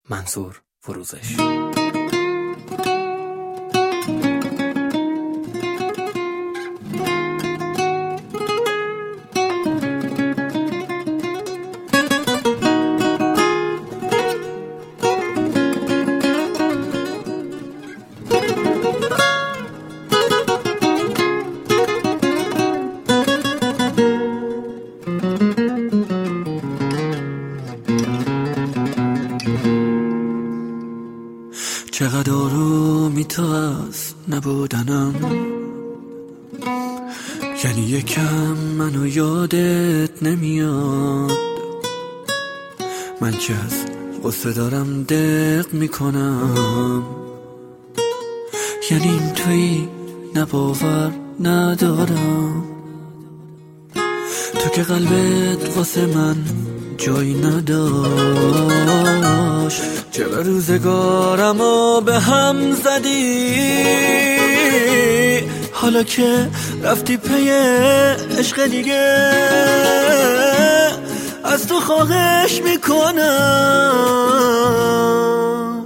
منصور فروزش. چقدر آرومی تو از نبودنم، یعنی یکم منو یادت نمیاد. من که از غصه دارم دق میکنم، یعنی این تویی نباور ندارم. تو که قلبت واسه من جایی نداشت، چرا روزگارمو به هم زدی؟ حالا که رفتی پی عشق دیگه، از تو خواهش میکنم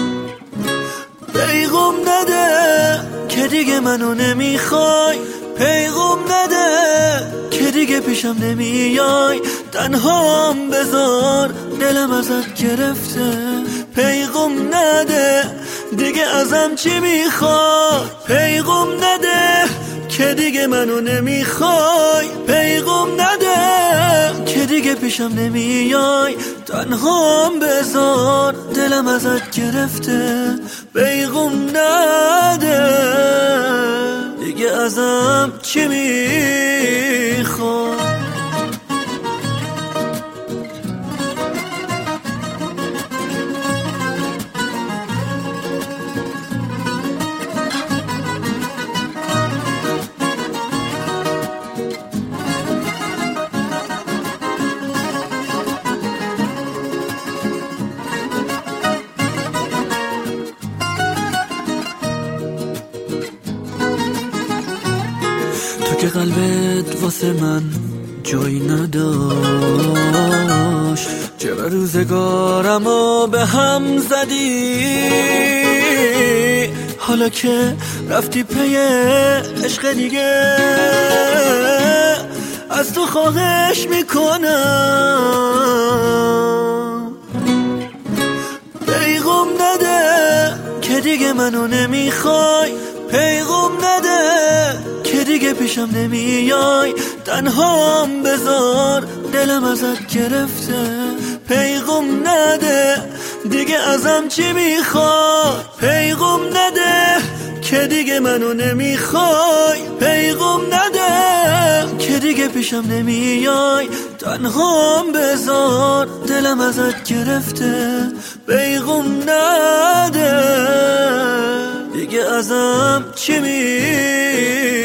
پیغام نده که دیگه منو نمیخوای، پیغام نده که دیگه پیشم نمیای، تنهام بذار دلم ازت گرفته. پیغام نده دیگه ازم چی میخوای، پیغام نده که دیگه منو نمیخوای، پیغام نده که دیگه پیشم نمیای، تنهام بذار دلم ازت گرفته. پیغام نده دیگه ازم چی میخوای. تو که قلبت واسه من جایی نداشت، چرا روزگارمو به هم زدی؟ حالا که رفتی پی عشق دیگه، از تو خواهش میکنم پیغام نده که دیگه منو نمیخوای، پیغام نده که دیگه پیشم نمیای، تنهام بذار دلم ازت گرفته. پیغام نده دیگه ازم چی میخوای، پیغام نده که دیگه منو نمیخوای، پیغام نده که دیگه پیشم نمیای، تنهام بذار دلم ازت گرفته. پیغام نده دیگه ازم چی میخوای.